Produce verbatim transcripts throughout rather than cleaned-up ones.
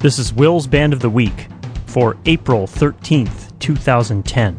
This is Will's Band of the Week for April thirteenth, two thousand ten.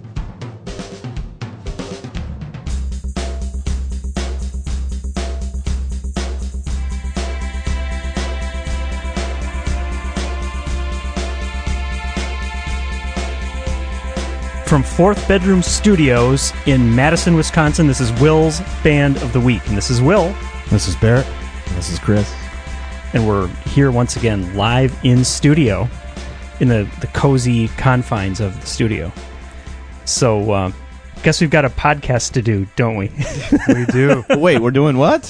From Fourth Bedroom Studios in Madison, Wisconsin, this is Will's Band of the Week. And this is Will. This is Barrett. This is Chris. And we're here once again, live in studio, in the, the cozy confines of the studio. So, uh, guess we've got a podcast to do, don't we? We do. Wait, we're doing what?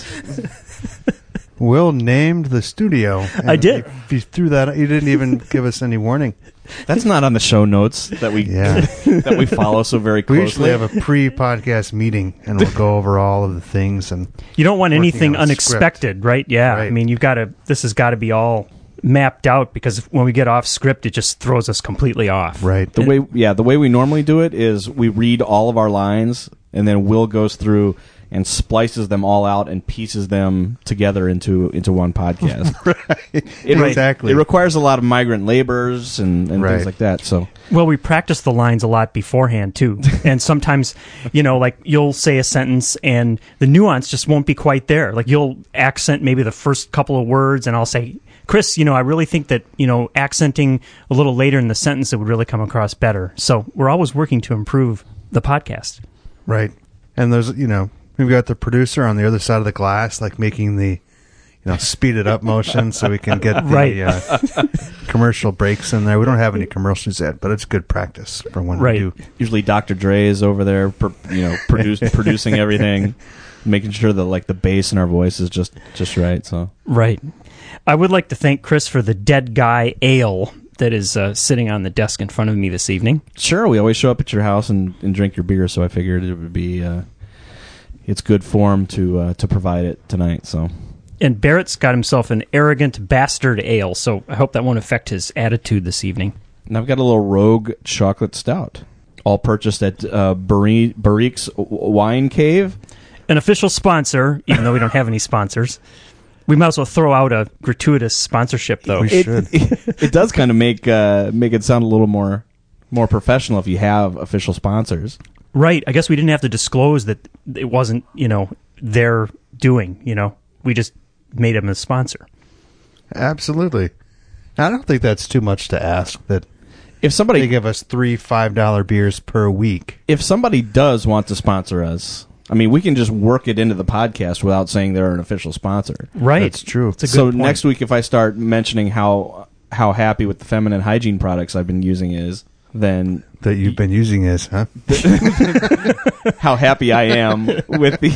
Will named the studio. I did. If you threw that, you didn't even give us any warning. That's not on the show notes that we Yeah. that we follow so very closely. We usually have a pre-podcast meeting, and we'll go over all of the things. And You don't want Working anything on a unexpected, right? Yeah. Right. I mean, you've got to, this has got to be all mapped out, because when we get off script, it just throws us completely off. right, The way, yeah, the way we normally do it is we read all of our lines, and then Will goes through and splices them all out and pieces them together into into one podcast. right. It, exactly. It requires a lot of migrant laborers and, and Right. things like that. So Well, we practice the lines a lot beforehand, too. And sometimes, you know, like, you'll say a sentence and the nuance just won't be quite there. Like, you'll accent maybe the first couple of words, and I'll say, Chris, you know, I really think that, you know, accenting a little later in the sentence, it would really come across better. So we're always working to improve the podcast. right. And there's, you know, we've got the producer on the other side of the glass, like making the, you know, speed it up motion so we can get the Right. uh, commercial breaks in there. We don't have any commercials yet, but it's good practice for when Right. we do. usually Doctor Dre is over there, per, you know, produce, producing everything, making sure that like the bass in our voice is just just right. So Right. I would like to thank Chris for the Dead Guy Ale that is uh, sitting on the desk in front of me this evening. sure, we always show up at your house and, and drink your beer, so I figured it would be uh, it's good form to uh, to provide it tonight. So And Barrett's got himself an Arrogant Bastard Ale, so I hope that won't affect his attitude this evening. and I've got a little Rogue chocolate stout, all purchased at uh, Barri- Barrique's Wine Cave. An official sponsor, even though we don't have any sponsors. We might as well throw out a gratuitous sponsorship, though. We It, should. it, it does kind of make uh, make it sound a little more more professional if you have official sponsors. Right. I guess we didn't have to disclose that it wasn't, you know, their doing, you know. We just made them a sponsor. Absolutely. I don't think that's too much to ask that If somebody they give us three five dollar beers per week. if somebody does want to sponsor us, I mean, we can just work it into the podcast without saying they're an official sponsor. Right. That's true. It's a good So point. next week, if I start mentioning how how happy with the feminine hygiene products I've been using is, then That you've been using is, huh? how happy I am with the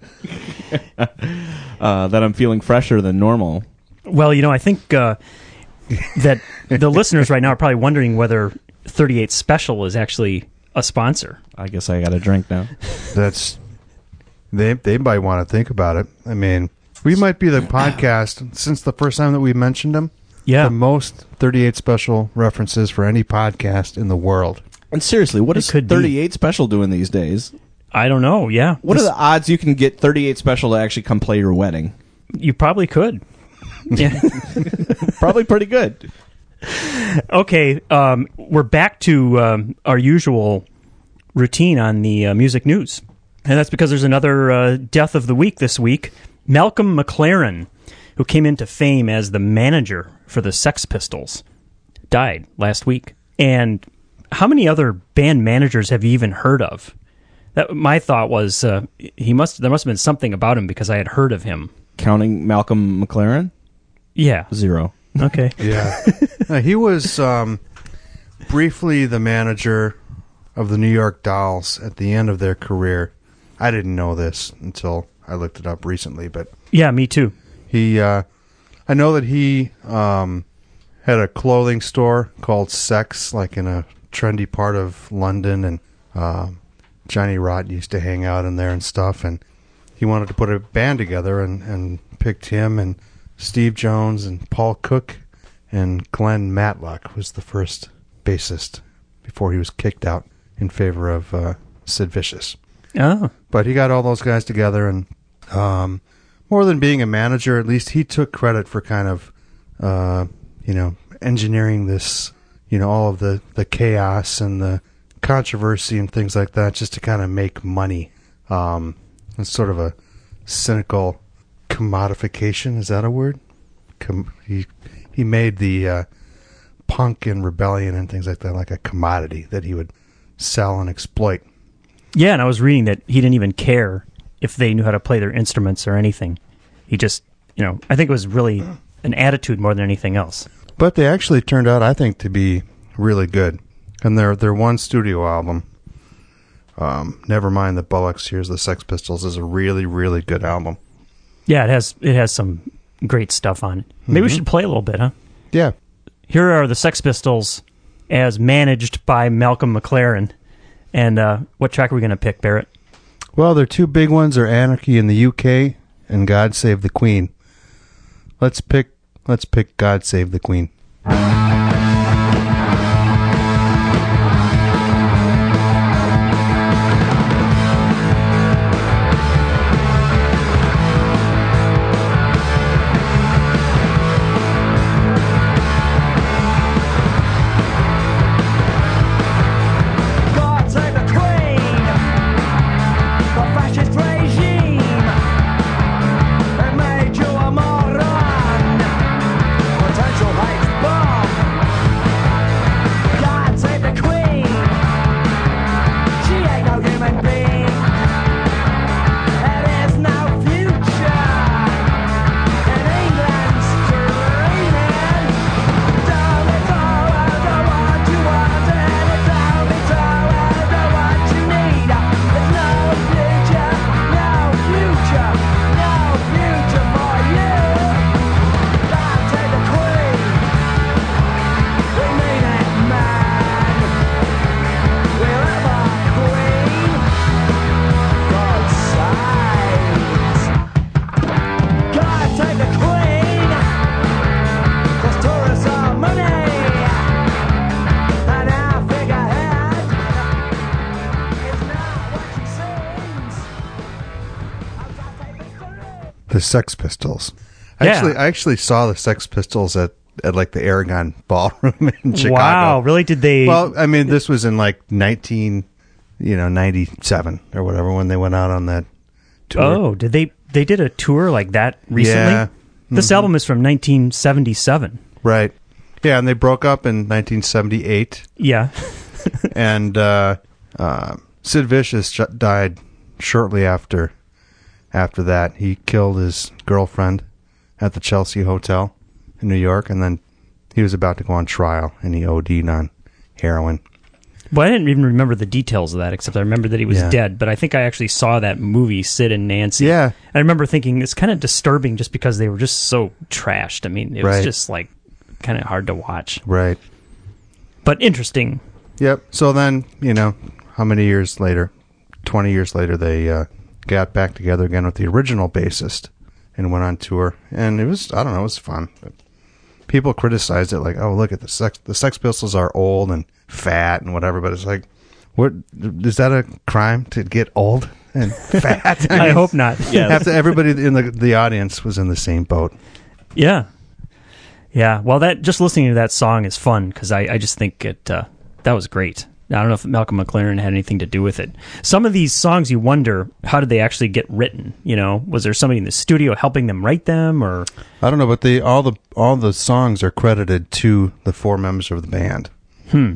uh, that I'm feeling fresher than normal. Well, you know, I think uh, that the listeners right now are probably wondering whether thirty-eight Special is actually a sponsor. I guess I got a drink now. That's they they might want to think about it. I mean, we might be the podcast since the first time that we mentioned them. Yeah. The most thirty-eight Special references for any podcast in the world. And seriously, what It is could be. thirty-eight Special doing these days? I don't know. Yeah. What This- are the odds you can get thirty-eight Special to actually come play your wedding? You probably could. Yeah. Probably pretty good. Okay, um, we're back to um, our usual routine on the uh, music news. And that's because there's another uh, death of the week this week. Malcolm McLaren, who came into fame as the manager for the Sex Pistols, died last week. And how many other band managers have you even heard of? That my thought was uh, he must there must have been something about him, because I had heard of him. Counting Malcolm McLaren? Yeah. Zero. Okay. Yeah. Uh, he was um, briefly the manager of the New York Dolls at the end of their career. I didn't know this until I looked it up recently, but Yeah, me too. he, uh, I know that he um, had a clothing store called Sex, like in a trendy part of London, and uh, Johnny Rotten used to hang out in there and stuff, and he wanted to put a band together and, and picked him and Steve Jones and Paul Cook, and Glenn Matlock was the first bassist before he was kicked out in favor of uh, Sid Vicious. Oh. But he got all those guys together, and um, more than being a manager, at least he took credit for kind of, uh, you know, engineering this, you know, all of the, the chaos and the controversy and things like that just to kind of make money. Um, it's sort of a cynical commodification. Is that a word? Com- he he made the uh, punk and rebellion and things like that like a commodity that he would sell and exploit. Yeah, and I was reading that he didn't even care if they knew how to play their instruments or anything. He just, you know, I think it was really an attitude more than anything else. But they actually turned out, I think, to be really good. And their their one studio album, um, never mind the Bollocks, Here's the Sex Pistols, is a really, really good album. Yeah, it has it has some great stuff on it. Maybe mm-hmm. we should play a little bit, huh? Yeah. Here are the Sex Pistols as managed by Malcolm McLaren. And uh, what track are we going to pick, Barrett? Well, their two big ones are Anarchy in the U K and God Save the Queen. Let's pick let's pick God Save the Queen. The Sex Pistols. I Yeah. Actually, I actually saw the Sex Pistols at, at like the Aragon Ballroom in Chicago. Wow, really? Did they? Well, I mean, this was in like nineteen, you know, ninety-seven or whatever when they went out on that tour. Oh, did they? They did a tour like that recently. Yeah. This Mhm. album is from nineteen seventy-seven. Right. Yeah, and they broke up in nineteen seventy-eight. Yeah. And uh, uh, Sid Vicious sh- died shortly after. After that, he killed his girlfriend at the Chelsea Hotel in New York, and then he was about to go on trial, and he O D'd on heroin. Well, I didn't even remember the details of that, except I remember that he was Yeah. dead. But I think I actually saw that movie, Sid and Nancy. Yeah. I remember thinking it's kind of disturbing just because they were just so trashed. I mean, it was Right. just like kind of hard to watch. Right. But interesting. Yep. So then, you know, how many years later? twenty years later, they uh, got back together again with the original bassist and went on tour. And it was, I don't know, it was fun. But people criticized it like, oh, look at the Sex, the Sex Pistols are old and fat and whatever. But it's like, what, is that a crime to get old and fat? I, I mean, hope not. Yeah. After everybody in the the audience was in the same boat. Yeah. Yeah. Well, that just listening to that song is fun because I, I just think it uh, that was great. I don't know if Malcolm McLaren had anything to do with it. Some of these songs, you wonder, how did they actually get written? You know, was there somebody in the studio helping them write them, or I don't know, but they all the all the songs are credited to the four members of the band. hmm?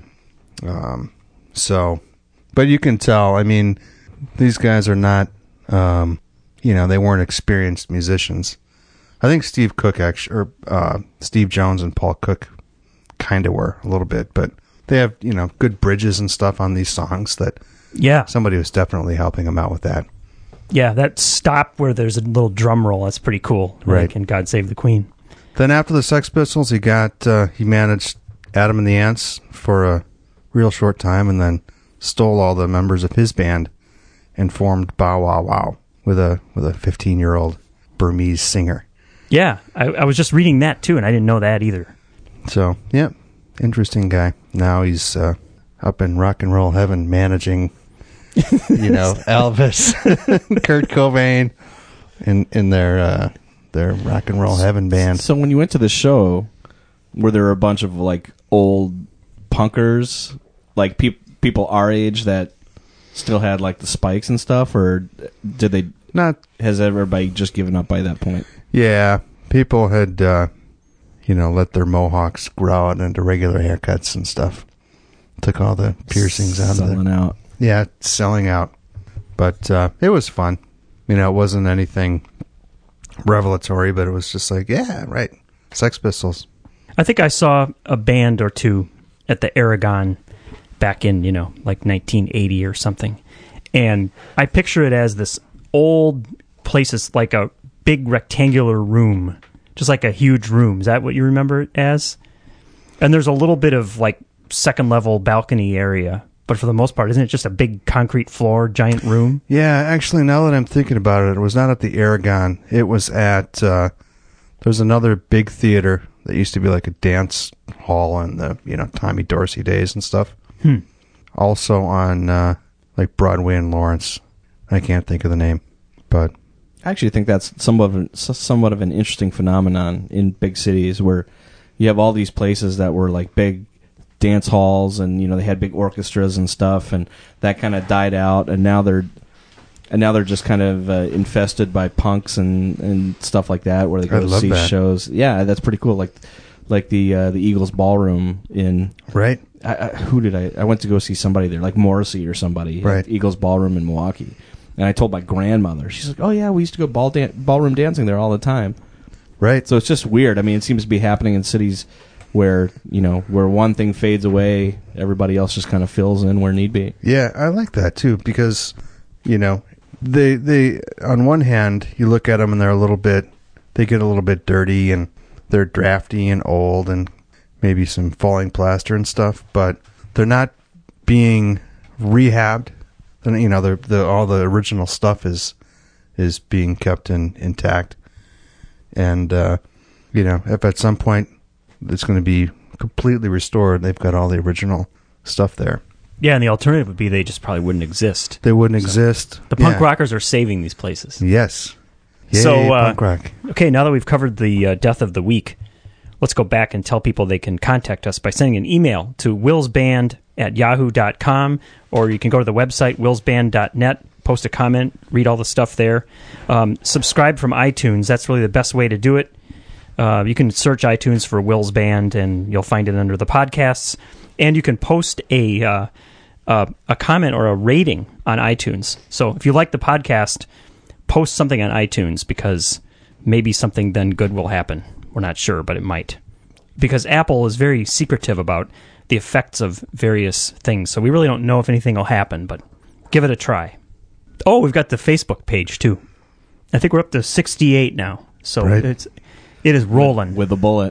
Um, so, but you can tell. I mean, these guys are not. Um, you know, they weren't experienced musicians. I think Steve Cook actually, or uh, Steve Jones and Paul Cook, kind of were a little bit, but. They have, you know, good bridges and stuff on these songs that Yeah. somebody was definitely helping them out with that. Yeah, that stop where there's a little drum roll, that's pretty cool. Right. Like in God Save the Queen. Then after the Sex Pistols, he got, uh, he managed Adam and the Ants for a real short time and then stole all the members of his band and formed Bow Wow Wow with a, with a fifteen-year-old Burmese singer. Yeah, I, I was just reading that too, and I didn't know that either. So, yeah, interesting guy. Now he's uh, up in rock and roll heaven managing, you know, Elvis, Kurt Cobain in in their uh, their rock and roll heaven band. So when you went to the show, were there a bunch of like old punkers, like pe- people our age that still had like the spikes and stuff, or did they Not. has everybody just given up by that point? Yeah, people had, uh, you know, let their mohawks grow out into regular haircuts and stuff. Took all the piercings out of Selling it. out. Yeah, selling out. But uh, it was fun. You know, it wasn't anything revelatory, but it was just like, yeah, right. Sex Pistols. I think I saw a band or two at the Aragon back in, you know, like nineteen eighty or something. And I picture it as this old place. It's like a big rectangular room, just like a huge room. Is that what you remember it as? And there's a little bit of like second level balcony area, but for the most part, isn't it just a big concrete floor, giant room? Yeah, actually, now that I'm thinking about it, it was not at the Aragon. It was at, uh, there's another big theater that used to be like a dance hall in the, you know, Tommy Dorsey days and stuff. Hmm. Also on, uh, like Broadway and Lawrence. I can't think of the name, but I actually think that's somewhat of an, somewhat of an interesting phenomenon in big cities where you have all these places that were like big dance halls, and you know they had big orchestras and stuff, and that kind of died out, and now they're and now they're just kind of uh, infested by punks and, and stuff like that, where they go I to love see that. shows. Yeah, that's pretty cool. Like like the uh, the Eagles Ballroom in right. I, I, who did I? I went to go see somebody there, like Morrissey or somebody, Right. at Eagles Ballroom in Milwaukee. And I told my grandmother, she's like, "Oh yeah, we used to go ball dan- ballroom dancing there all the time." Right. So it's just weird. I mean, it seems to be happening in cities where, you know, where one thing fades away, everybody else just kind of fills in where need be. Yeah, I like that too, because, you know, they they on one hand you look at them and they're a little bit, they get a little bit dirty and they're drafty and old and maybe some falling plaster and stuff, but they're not being rehabbed. And, you know, the the all the original stuff is is being kept in intact, and uh, you know, if at some point it's going to be completely restored, they've got all the original stuff there. Yeah, and the alternative would be they just probably wouldn't exist. They wouldn't exist. The punk Yeah. rockers are saving these places. Yes. Yay, So, uh, punk rock. Okay, now that we've covered the uh, death of the week, let's go back and tell people they can contact us by sending an email to willsband at yahoo dot com, or you can go to the website willsband dot net, post a comment, read all the stuff there. Um, subscribe from iTunes. That's really the best way to do it. Uh, you can search iTunes for Will's Band, and you'll find it under the podcasts. And you can post a uh, uh, a comment or a rating on iTunes. So if you like the podcast, post something on iTunes, because maybe something then good will happen. We're not sure, but it might. Because Apple is very secretive about the effects of various things, so we really don't know if anything will happen, but give it a try. Oh, we've got the Facebook page, too. I think we're up to sixty-eight now, so Right. it's it is rolling. With a bullet.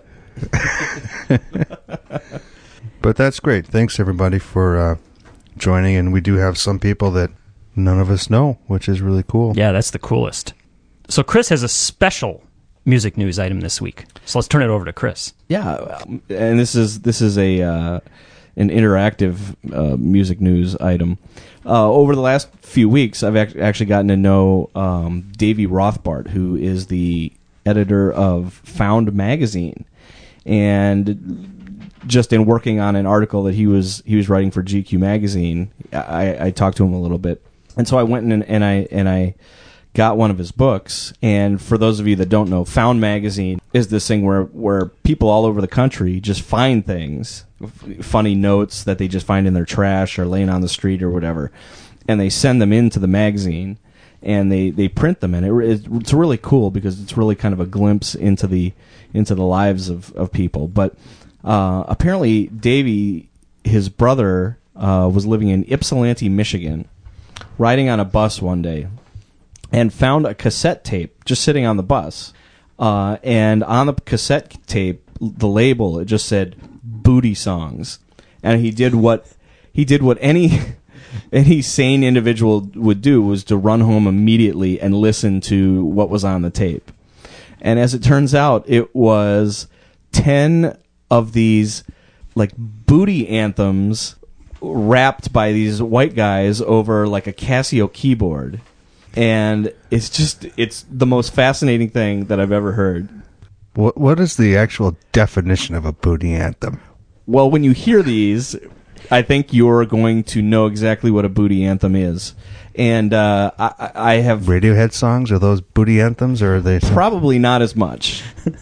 But that's great. Thanks, everybody, for uh, joining. And we do have some people that none of us know, which is really cool. Yeah, that's the coolest. So Chris has a special music news item this week. So let's turn it over to Chris. Yeah, um, and this is this is a uh, an interactive uh, music news item. Uh, over the last few weeks, I've ac- actually gotten to know um, Davey Rothbart, who is the editor of Found Magazine, and just in working on an article that he was he was writing for G Q Magazine, I, I talked to him a little bit, and so I went and, and I and I. got one of his books. And for those of you that don't know, Found Magazine is this thing where, where people all over the country just find things, f- funny notes that they just find in their trash or laying on the street or whatever, and they send them into the magazine and they, they print them. And it, it's really cool because it's really kind of a glimpse into the into the lives of, of people. But uh, apparently Davey, his brother, uh, was living in Ypsilanti, Michigan, riding on a bus one day, and found a cassette tape just sitting on the bus. Uh, and on the cassette tape, the label, it just said "Booty Songs." And he did what he did what any any sane individual would do, was to run home immediately and listen to what was on the tape. And as it turns out, it was ten of these like booty anthems rapped by these white guys over like a Casio keyboard. And it's just, it's the most fascinating thing that I've ever heard. What What is the actual definition of a booty anthem? Well, when you hear these, I think you're going to know exactly what a booty anthem is. And uh, I, I have Radiohead songs, are those booty anthems, or are they some- probably not as much.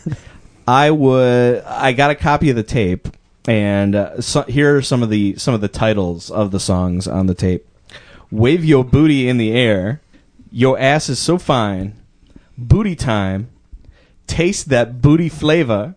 I would. I got a copy of the tape, and uh, so, here are some of the some of the titles of the songs on the tape. Wave your booty in the air. Your ass is so fine. Booty time. Taste that booty flavor.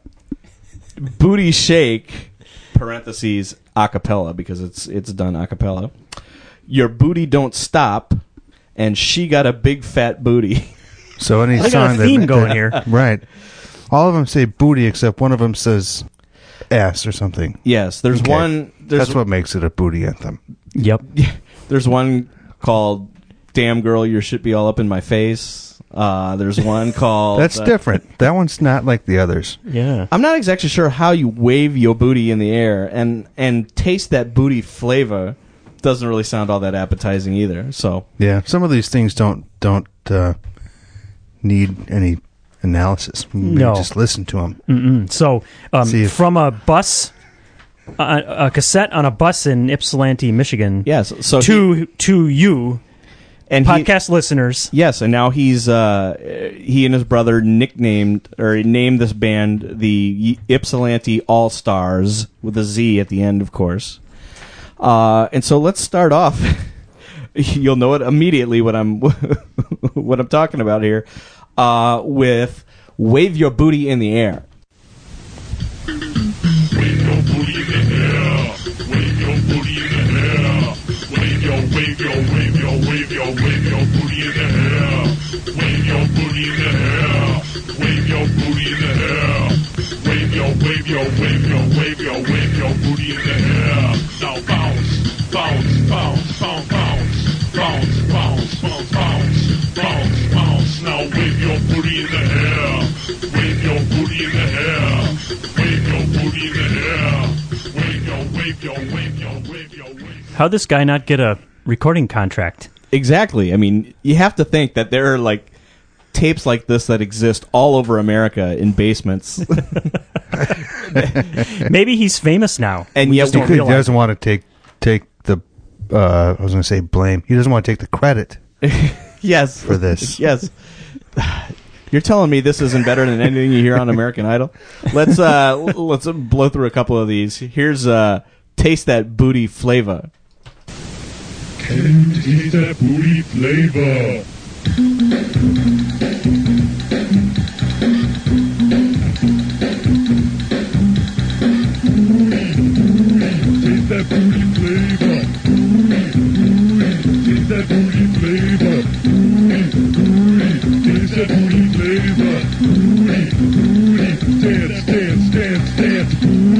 Booty shake. Parentheses acapella, because it's it's done acapella. Your booty don't stop, and she got a big fat booty. So any I song got a that, theme that- going here. right? All of them say booty, except one of them says ass or something. Yes, there's Okay. one. There's That's what makes it a booty anthem. Yep. There's one called "Damn Girl, Your Shit Be All Up in My Face." Uh, there's one called. That's uh, different. That one's not like the others. Yeah. I'm not exactly sure how you wave your booty in the air and and taste that booty flavor. Doesn't really sound all that appetizing either. So Yeah, some of these things don't don't uh, need any analysis. You No. just listen to them. Mm-mm. So, um, See if- from a bus, a, a cassette on a bus in Ypsilanti, Michigan, yes, so to he, to you, and he, podcast listeners. yes, and now he's uh, he and his brother nicknamed or named this band the Ypsilanti All Stars with a Z at the end, of course. Uh, and so let's start off. You'll know it immediately what I'm what I'm talking about here. Uh, with "Wave Your Booty in the Air." Wave your booty in the air. Wave your booty in the air. Wave your, wave your, wave your, wave your, wave your booty in the air. Wave your booty in the air. Wave your booty in the air. Wave your, wave your, wave your, wave your, wave your booty in the air. Now bounce, bounce, bounce, bounce, bounce, bounce, bounce, bounce, bounce, bounce, bounce. Now wave your booty in the air. Wave your booty in the air. Wave your booty in the air. Wave your, wave your, wave your, wave your, wave your. How'd this guy not get a recording contract? Exactly. I mean, you have to think that there are like tapes like this that exist all over America in basements, Maybe he's famous now. and We yet just we don't He realize doesn't want to take take the. Uh, I was going to say blame. He doesn't want to take the credit yes for this. Yes. You're telling me this isn't better than anything you hear on American Idol? Let's uh l- let's blow through a couple of these. Here's uh Taste That Booty Flavor. Can you taste that booty flavor? Taste that booty flavor. Taste that booty flavor. Taste that booty flavor. Dance, dance, dance, dance.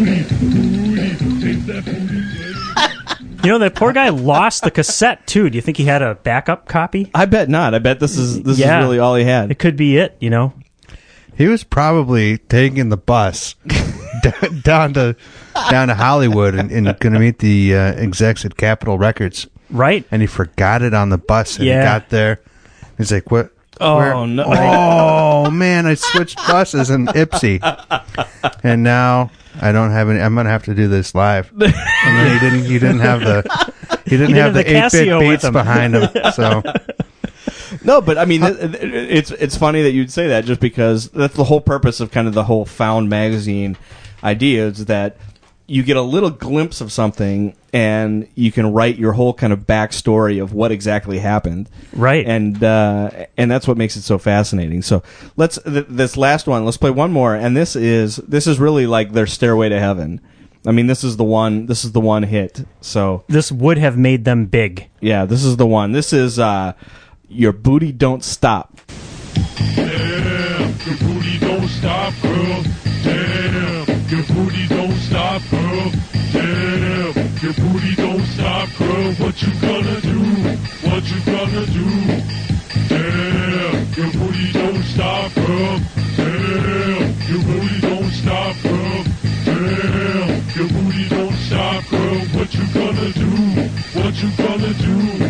Taste that booty flavor. You know, that poor guy lost the cassette too. Do you think he had a backup copy? I bet not. I bet this is this Yeah. is really all he had. It could be it. You know. He was probably taking the bus d- down to down to Hollywood and, and going to meet the uh, execs at Capitol Records, Right. and he forgot it on the bus. And Yeah. he got there. He's like, "What? Oh, where- no. Oh man, I switched buses in Ipsy, and now I don't have any. I'm going to have to do this live." And then he didn't. He didn't have the. He didn't He have didn't the have the eight bit Casio with beats him. behind him. So No, but I mean, it, it- it's it's funny that you'd say that, just because that's the whole purpose of kind of the whole Found magazine idea, is that you get a little glimpse of something and you can write your whole kind of backstory of what exactly happened. Right. And uh, and that's what makes it so fascinating. So let's th- this last one. Let's play one more, and this is this is really like their Stairway to Heaven. I mean, this is the one. This is the one hit. So This would have made them big. yeah, this is the one. This is uh, Your Booty Don't Stop. Damn, your booty don't stop, girl. Damn, your booty don't stop, girl. Damn, your booty don't stop, girl. What you gonna do? What you gonna do? Damn, your booty don't stop, girl. Damn, your booty don't stop, girl. Damn, your booty don't stop, girl. What you gonna do? What you gonna do?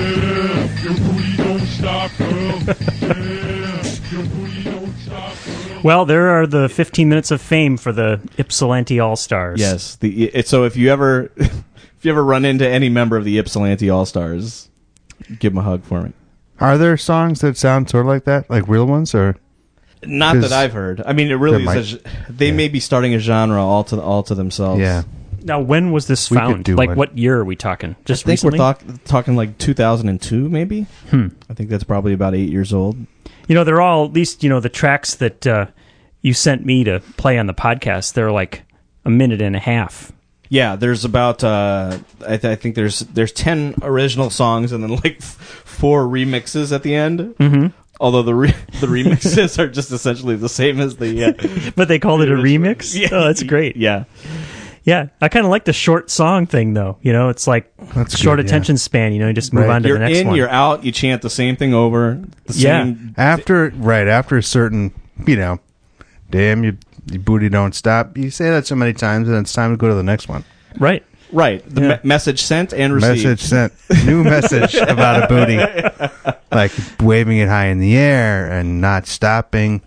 Damn, your booty don't stop, girl. Damn, your booty don't stop, girl. Well, there are the fifteen minutes of fame for the Ypsilanti All Stars. Yes. The it, so if you ever if you ever run into any member of the Ypsilanti All Stars, give them a hug for me. Are there songs that sound sort of like that, like real ones, or Not 'Cause that I've heard. I mean, it really there is. A, g- they yeah. may be starting a genre all to all to themselves. yeah? Now, when was this We could found? do Like, one. what year are we talking? Just I think recently? we're talk, talking like two thousand two, maybe. Hmm. I think that's probably about eight years old. You know, they're all, at least, you know, the tracks that uh, you sent me to play on the podcast, they're like a minute and a half. Yeah, there's about uh, I, th- I think there's there's ten original songs and then like f- four remixes at the end. Mm-hmm. Although the re- the remixes are just essentially the same as the. Uh, But they called it a original. remix? Yeah. Oh, that's great. yeah. Yeah, I kind of like the short song thing, though. You know, it's like That's short good, yeah. attention span. You know, you just move Right. on to You're the next in, one. you're out. You chant the same thing over. The Yeah. same. After right after a certain, you know, damn you, you booty don't stop. You say that so many times, and it's time to go to the next one. Right. Right. The Yeah. me- message sent and received. Message sent. New message about a booty. Like waving it high in the air and not stopping.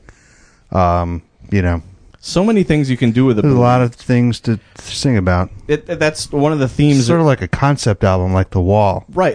Um, you know, So many things you can do with a there's a booty. lot of things to sing about. It, that's one of the themes. Sort of like a concept album, like The Wall, right.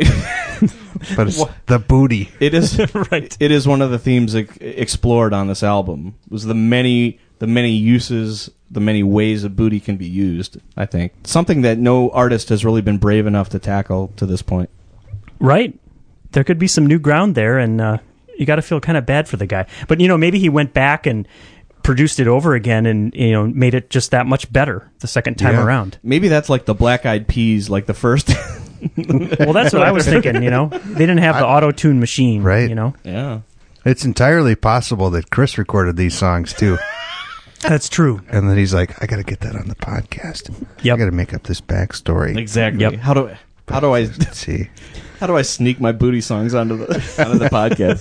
but it's What? the booty. It is Right. It is one of the themes ex- explored on this album. Was the many the many uses, the many ways a booty can be used. I think something that no artist has really been brave enough to tackle to this point. Right. There could be some new ground there, and uh, you got to feel kind of bad for the guy. But, you know, maybe he went back and produced it over again and, you know, made it just that much better the second time Yeah. around. Maybe that's like the Black Eyed Peas, like the first. Well, that's what I was thinking, you know. They didn't have the auto-tune machine, Right. you know. yeah. It's entirely possible that Chris recorded these songs too, That's true. and then he's like, "I got to get that on the podcast. Yep. I got to make up this backstory." Exactly. Yep. How do how do I Let's see. how do I sneak my booty songs onto the onto the podcast?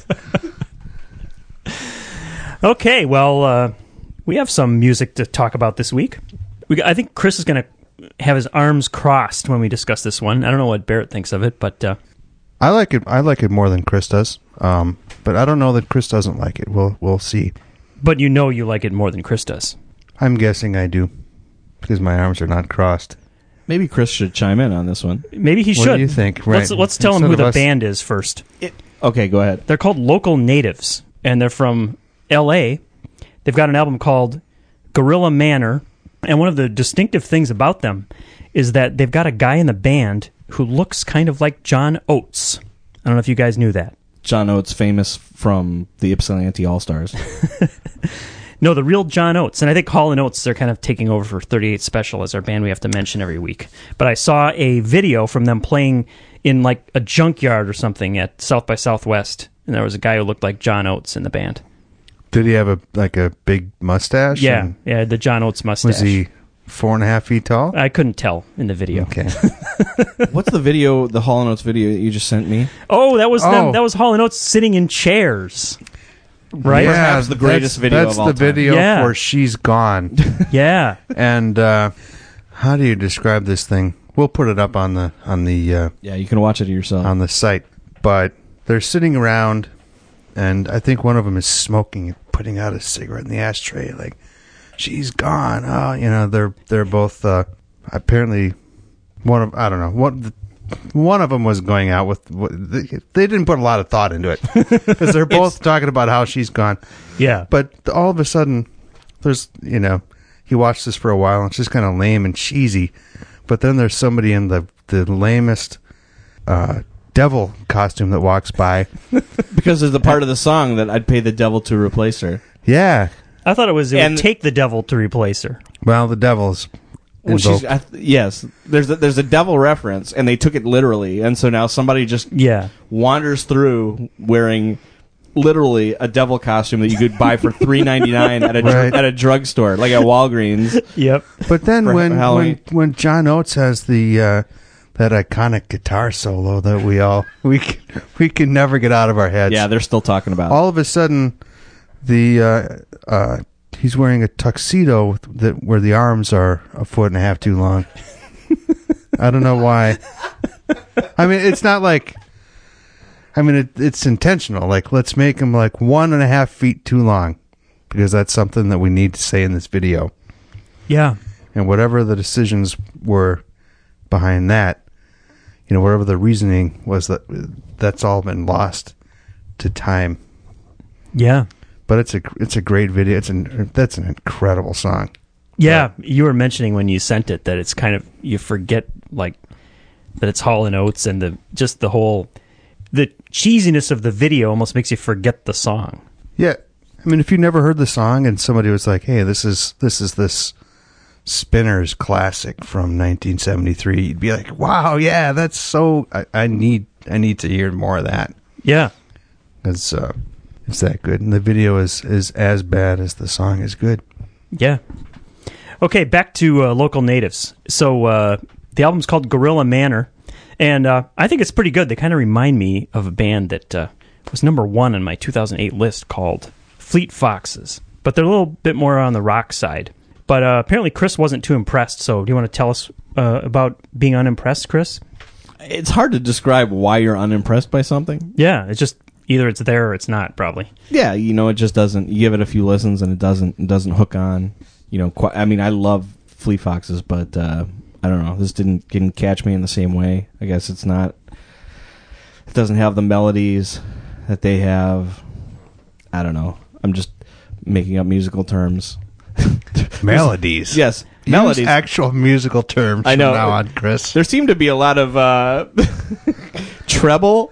Okay, well, uh, we have some music to talk about this week. We, I think Chris is going to have his arms crossed when we discuss this one. I don't know what Barrett thinks of it, but uh, I like it. I like it more than Chris does. Um, but I don't know that Chris doesn't like it. We'll we'll see. but you know you like it more than Chris does. I'm guessing I do because my arms are not crossed. Maybe Chris should chime in on this one. Maybe he What should. do you think? Let's, Right. let's tell him Instead who of the us- band is first. Okay, go ahead. They're called Local Natives, and they're from L A. They've got an album called Gorilla Manor, and one of the distinctive things about them is that they've got a guy in the band who looks kind of like John Oates. I don't know if you guys knew that. John Oates, famous from the Ypsilanti All Stars. No, the real John Oates. And I think Hall and Oates, they're kind of taking over for thirty-eight Special as our band we have to mention every week. But I saw a video from them playing in like a junkyard or something at South by Southwest, and there was a guy who looked like John Oates in the band. Did he have a like a big mustache? Yeah, And yeah, the John Oates mustache. Was he four and a half feet tall? I couldn't tell in the video. Okay. What's the video, the Hall and Oates video that you just sent me? Oh, that was them. Oh. That was Hall and Oates sitting in chairs, right? Yeah, Perhaps the greatest that's, video That's of all the time. video Yeah. for "She's Gone." Yeah. And uh, how do you describe this thing? We'll put it up on the on the uh, Yeah, you can watch it yourself. on the site. But they're sitting around, and I think one of them is smoking and putting out a cigarette in the ashtray. Like, she's gone. Oh, you know, they're they're both uh, apparently one of I don't know what. One of them was going out with. They didn't put a lot of thought into it because they're both talking about how she's gone. Yeah. But all of a sudden, there's, you know, he watched this for a while and it's just kind of lame and cheesy. But then there's somebody in the, the lamest uh, devil costume that walks by. Because there's the part of the song that I'd pay the devil to replace her. Yeah. I thought it was it And- would take the devil to replace her. Well, the devil's Well, she's, invoked. I, th- yes, there's a, there's a devil reference, and they took it literally, and so now somebody just Yeah. wanders through wearing literally a devil costume that you could buy for three ninety nine at a dr- Right. at a drugstore, like at Walgreens. Yep. But then for when, when Halloween. when John Oates has the uh, that iconic guitar solo that we all we can, we can never get out of our heads. Yeah, they're still talking about. All of a sudden, the uh, uh, he's wearing a tuxedo with- that where the arms are a foot and a half too long. I don't know why. I mean, it's not like. I mean, it, it's intentional. Like, let's make him like one and a half feet too long. because that's something that we need to say in this video. Yeah. And whatever the decisions were behind that, you know, whatever the reasoning was, that that's all been lost to time. Yeah. But it's a it's a great video. It's an that's an incredible song. Yeah, you were mentioning when you sent it that it's kind of, you forget like that it's Hall and Oates, and the just the whole the cheesiness of the video almost makes you forget the song. Yeah, I mean, if you never heard the song and somebody was like, "Hey, this is this is this Spinners classic from nineteen seventy-three," you'd be like, "Wow, yeah, that's so. I, I need I need to hear more of that." Yeah, It's uh, it's that good, and the video is is as bad as the song is good. yeah. Okay, back to uh, Local Natives. So uh, the album's called Gorilla Manor, and uh, I think it's pretty good. They kind of remind me of a band that uh, was number one on my two thousand eight list called Fleet Foxes, but they're a little bit more on the rock side. But uh, apparently Chris wasn't too impressed, so do you want to tell us uh, about being unimpressed, Chris? It's hard to describe why you're unimpressed by something. Yeah, it's just either it's there or it's not, probably. Yeah, you know, it just doesn't. You give it a few listens and it doesn't it doesn't hook on. You know, quite, I mean, I love Fleet Foxes, but uh, I don't know. This didn't didn't catch me in the same way. I guess it's not. It doesn't have the melodies that they have. I don't know. I'm just making up musical terms. Melodies, Yes, Use melodies. actual musical terms. I know. From now on, Chris. There seem to be a lot of uh, treble.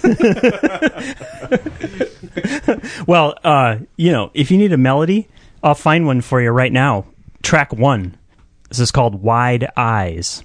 Well, uh, you know, if you need a melody, I'll find one for you right now. Track one. This is called Wide Eyes.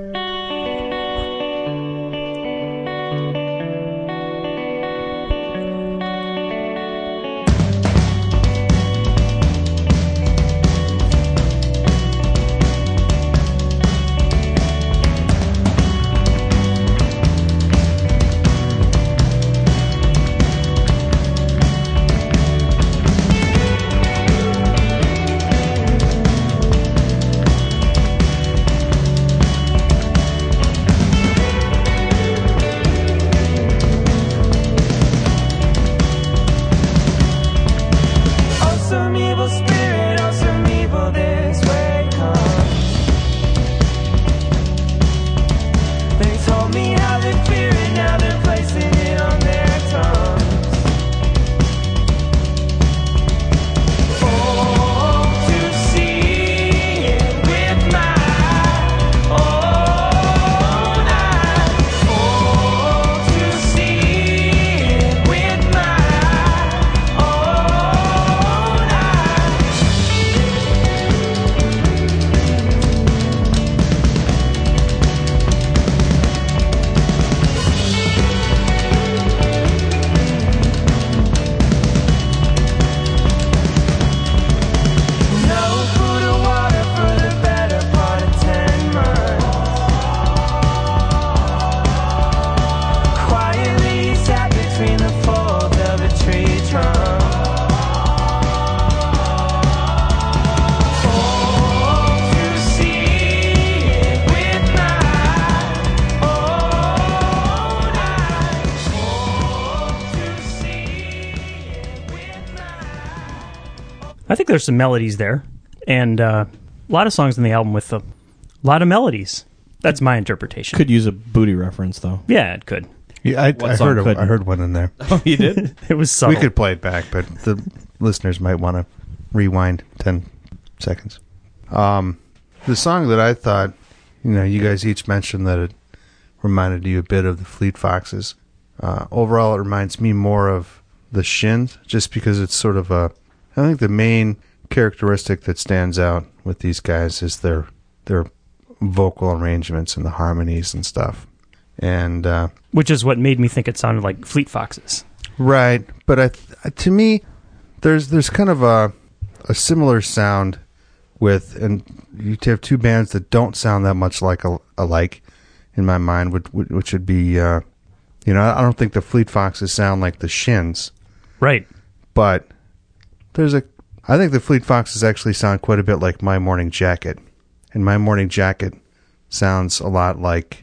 I think there's some melodies there, and uh, a lot of songs on the album with a lot of melodies. That's my interpretation. Could use a booty reference, though. Yeah, it could. Yeah, I, What I song heard. A, couldn't? I heard one in there. Oh, you did? It was subtle. We could play it back, but the listeners might want to rewind ten seconds. Um, the song that I thought, you know, you guys each mentioned that it reminded you a bit of the Fleet Foxes. Uh, overall, it reminds me more of the Shins, just because it's sort of a. I think the main characteristic that stands out with these guys is their their vocal arrangements and the harmonies and stuff. And uh, which is what made me think it sounded like Fleet Foxes. right, but I th- to me, there's there's kind of a a similar sound with, and you have two bands that don't sound that much like a, alike in my mind, which which would be, uh, you know, I don't think the Fleet Foxes sound like the Shins, Right. but there's a, I think the Fleet Foxes actually sound quite a bit like My Morning Jacket, and My Morning Jacket sounds a lot like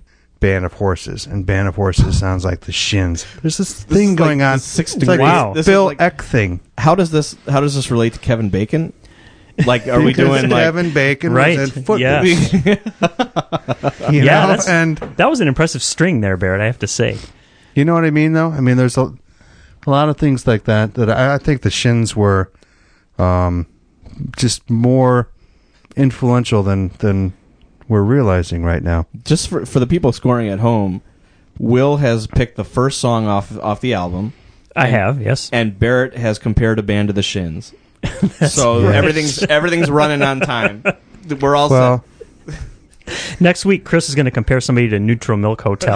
Band of Horses, and Band of Horses sounds like the Shins. There's this, this thing going like on. Six It's like Wow. this Bill like, Eck thing. How does this? How does this relate to Kevin Bacon? Like, are we Because doing like? Kevin Bacon Right, was in Footloose? yeah. You Yeah, know? that's- and That was an impressive string there, Barrett, I have to say. you know what I mean, though. I mean, there's a, a lot of things like that that I, I think the Shins were um, just more influential than than we're realizing right now. Just for for the people scoring at home, Will has picked the first song off off the album. I And- have, yes. And Barrett has compared a band to the Shins. So right. everything's everything's running on time. We're all Well, Next week, Chris is going to compare somebody to Neutral Milk Hotel.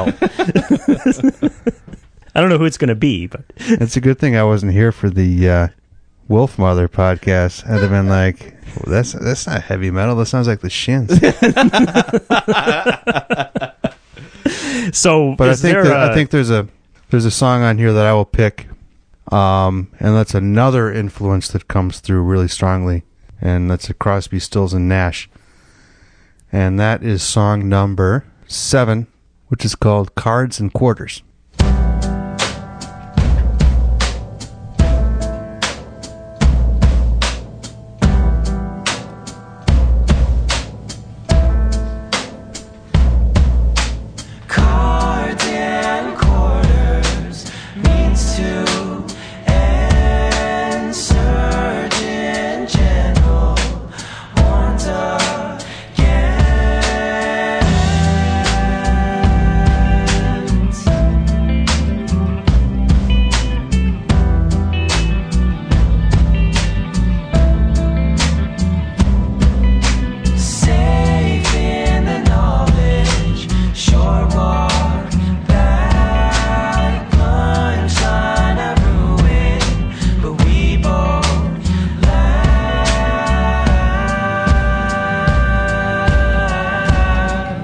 I don't know who it's going to be, but it's a good thing I wasn't here for the uh, Wolf Mother podcast. I'd have been like, well, "That's that's not heavy metal. That sounds like the Shins." so. But I is think there that, a- I think there's a there's a song on here that I will pick, um, and that's another influence that comes through really strongly, and that's a Crosby, Stills and Nash, and that is song number seven, which is called "Cards and Quarters." Cards and quarters means to end Surgeon General warns against. Safe in the knowledge, short walk back, punchline of ruin, but we both laugh.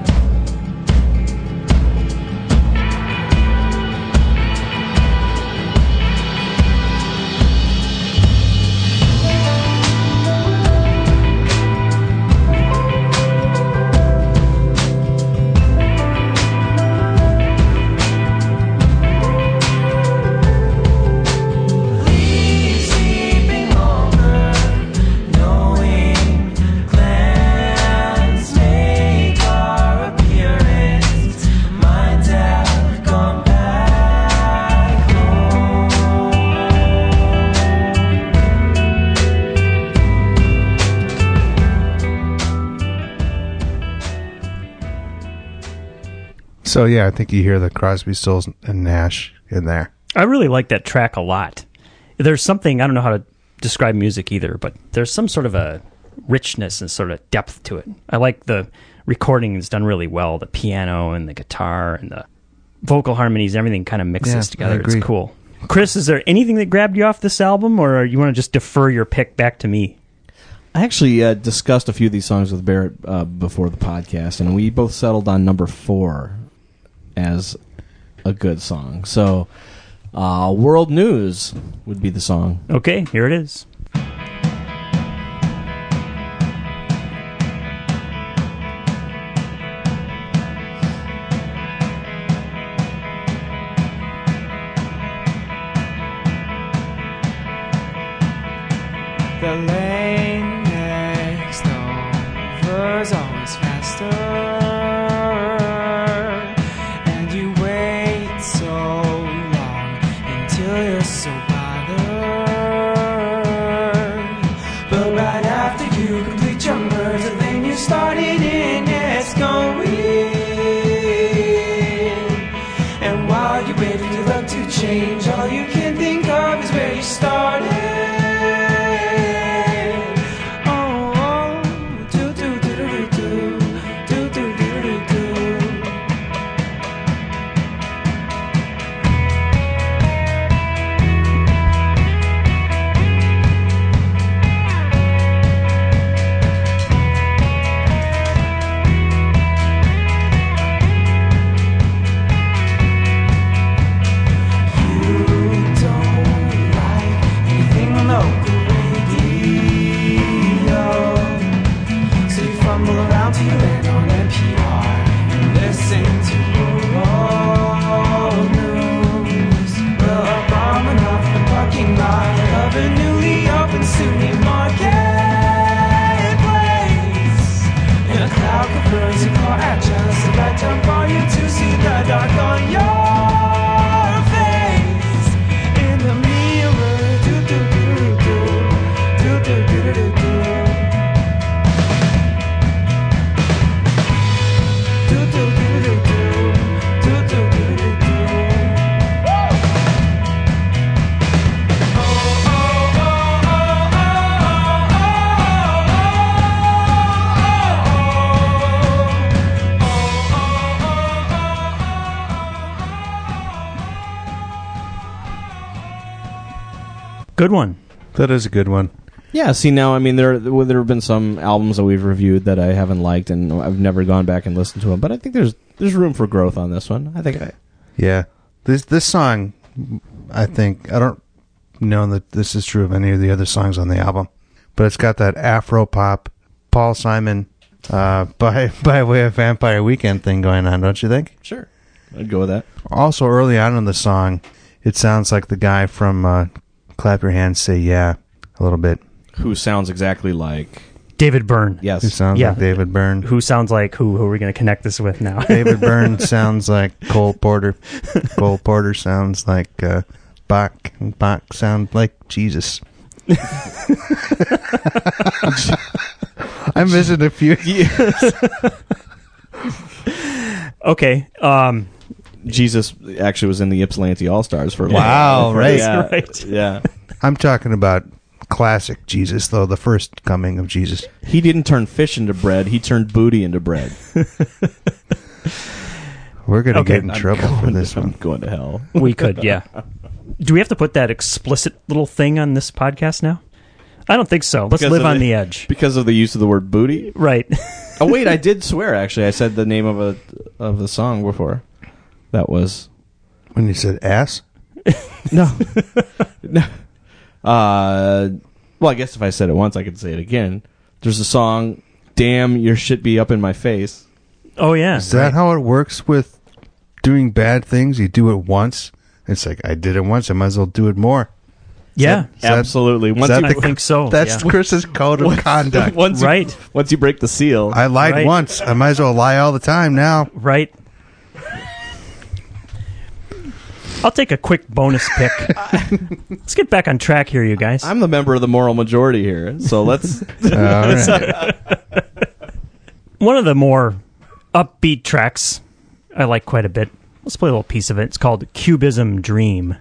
Sleeping longer, knowing plans make our appearance. Minds have gone back home. So yeah, I think you hear the Crosby, Stills and Nash in there. I really like that track a lot. There's something, I don't know how to describe music either, but there's some sort of a richness and sort of depth to it. I like the recording is done really well. The piano and the guitar and the vocal harmonies, everything kind of mixes Yeah, together. I agree. It's cool. Chris, is there anything that grabbed you off this album, or you want to just defer your pick back to me? I actually uh, discussed a few of these songs with Barrett uh, before the podcast, and we both settled on number four as a good song. So, uh, World News would be the song. Okay, here it is. The lane next over's always faster, and you wait so long until you're so bothered. But right after you complete your merge, the lane you started in gets going. And while you wait for your luck to change, all you can think of is where you started. Oh, oh, do do do do do do do birds you call at just the right time for you to see the dark on your face in the mirror. Do do do do do do do do do. Do do do do do do do do do do. Good one. That is a good one. Yeah, see now, I mean, there well, there have been some albums that we've reviewed that I haven't liked, and I've never gone back and listened to them. But I think there's there's room for growth on this one. I think I, Yeah. This this song, I think, I don't know that this is true of any of the other songs on the album, but it's got that Afro pop, Paul Simon, uh, by by way of Vampire Weekend thing going on, don't you think? sure, I'd go with that. Also, early on in the song, it sounds like the guy from uh, Clap Your Hands Say Yeah a little bit. Who sounds exactly like David Byrne. Who yes, sounds Yeah. like David Byrne. Who sounds like who? Who are we going to connect this with now? David Byrne sounds like Cole Porter. Cole Porter sounds like uh, Bach. And Bach sound like Jesus. I'm missing a few. Okay. Um, Jesus actually was in the Ypsilanti All Stars for a Wow, while. right. Yeah, Right. yeah. I'm talking about classic Jesus, though, the first coming of Jesus. He didn't turn fish into bread. He turned booty into bread. We're going to Okay, get in I'm trouble for going this to, I'm one. going to hell. we could, yeah. Do we have to put that explicit little thing on this podcast now? I don't think so. Let's Because live of on the- the edge. Because of the use of the word booty. Right. Oh wait, I did swear. Actually, I said the name of a of the song before. That was When you said ass? no, no. Uh, well, I guess if I said it once, I could say it again. There's a song, "Damn, your shit be up in my face." Oh, yeah. Is that how it works with doing bad things? You do it once. It's like, I did it once. I might as well do it more. Yeah. Is that- Absolutely. Once that you, I think so. That's yeah. Chris's code of conduct. once you, Right. once you break the seal, I lied Right. once. I might as well lie all the time now. Right. I'll take a quick bonus pick. Let's get back on track here, you guys. I'm the member of the moral majority here. So let's. All right. One of the more upbeat tracks I like quite a bit. Let's play a little piece of it. It's called Cubism Dream.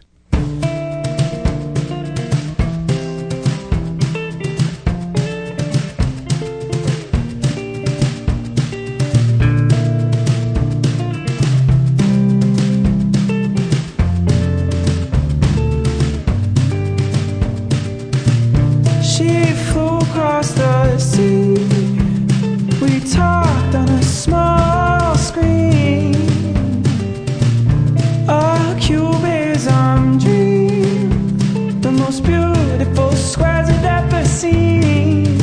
She flew across the sea. We talked on a small screen. A cubism dream. The most beautiful squares I'd ever seen.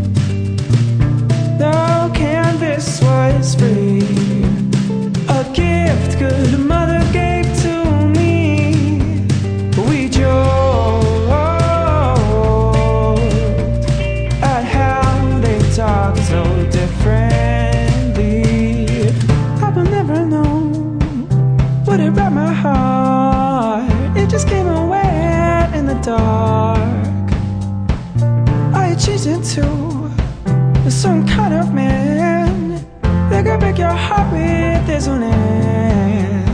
The canvas was free. A gift good mother gave to me. We joked at how they talk so differently. I will never know what it wrapped my heart. It just came away in the dark. I changed into some kind of man that could break your heart with his own hands.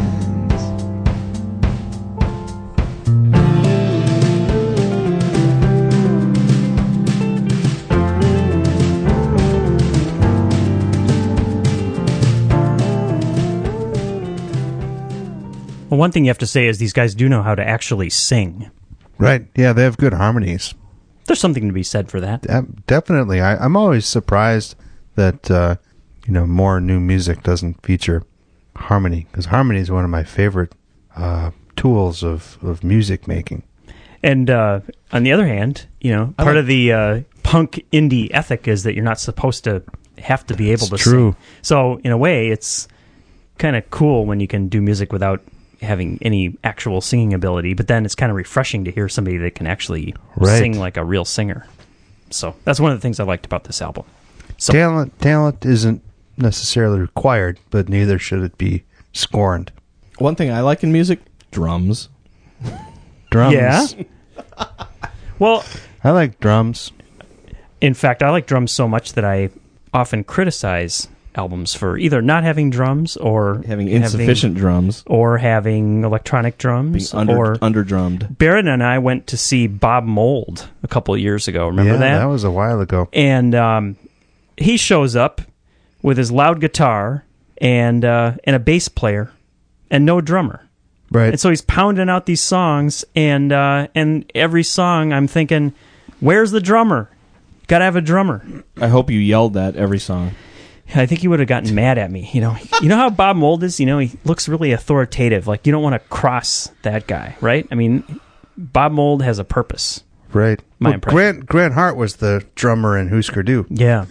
Well, one thing you have to say is these guys do know how to actually sing. Right. Yeah, they have good harmonies. There's something to be said for that. De- definitely. I, I'm always surprised that, uh, you know, more new music doesn't feature harmony, because harmony is one of my favorite uh, tools of, of music making. And uh, on the other hand, you know, I part like- of the uh, punk indie ethic is that you're not supposed to have to be able It's to true. sing. So in a way, it's kind of cool when you can do music without having any actual singing ability. But then it's kind of refreshing to hear somebody that can actually Right. sing like a real singer. So that's one of the things I liked about this album. So Talent talent isn't necessarily required, but neither should it be scorned. One thing I like in music, drums. Drums. Yeah. Well, I like drums. in fact, I like drums so much that I often criticize albums for either not having drums or Having insufficient drums. or having electronic Being drums under, or under-drummed. Barrett and I went to see Bob Mould a couple of years ago. Remember yeah, that? that was a while ago. And um, he shows up with his loud guitar and uh, and a bass player and no drummer. Right. And so he's pounding out these songs, and uh, and every song I'm thinking, where's the drummer? Got to have a drummer. I hope you yelled that every song. I think he would have gotten mad at me. You know, you know how Bob Mould is. You know, he looks really authoritative. Like you don't want to cross that guy, right? I mean, Bob Mould has a purpose. Right. My Well, impression. Grant Grant Hart was the drummer in Husker Du. Yeah.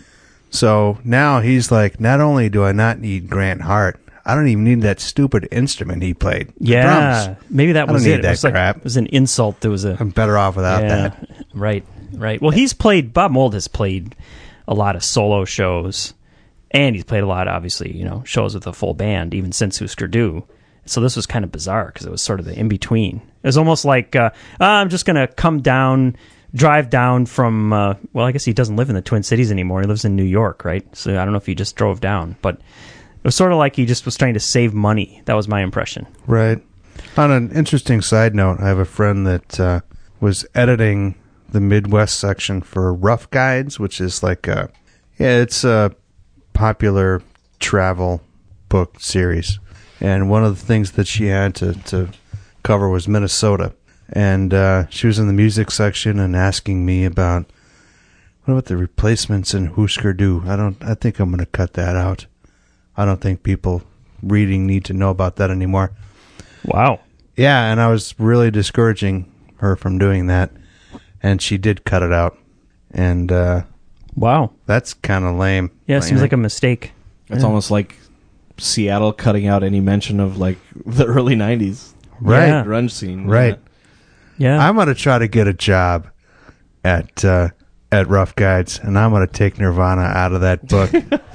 So now he's like, not only do I not need Grant Hart, I don't even need that stupid instrument he played. The Yeah, drums. maybe that I don't was need it. It that was like- crap. it was an insult. There was a I'm better off without yeah, that. Right, right. Well, he's played. Bob Mould has played a lot of solo shows, and he's played a lot, obviously, you know, shows with a full band, even since Husker Du. So this was kind of bizarre because it was sort of the in between. It was almost like uh, oh, I'm just going to come down, drive down from. Uh, well, I guess he doesn't live in the Twin Cities anymore. He lives in New York, right? So I don't know if he just drove down, but it was sort of like he just was trying to save money. That was my impression. Right. On an interesting side note, I have a friend that uh, was editing the Midwest section for Rough Guides, which is like a, yeah, it's a popular travel book series. And one of the things that she had to, to cover was Minnesota. And uh, she was in the music section and asking me about, what about the replacements in Husker Du? I don't, I think I'm going to cut that out. I don't think people reading need to know about that anymore. Wow. Yeah, and I was really discouraging her from doing that, and she did cut it out. And uh, Wow. that's kind of lame. Yeah, it seems like a mistake. It's almost like Seattle cutting out any mention of like the early nineties Right. Yeah. grunge scene. Right. Yeah. I'm going to try to get a job at uh, at Rough Guides, and I'm going to take Nirvana out of that book,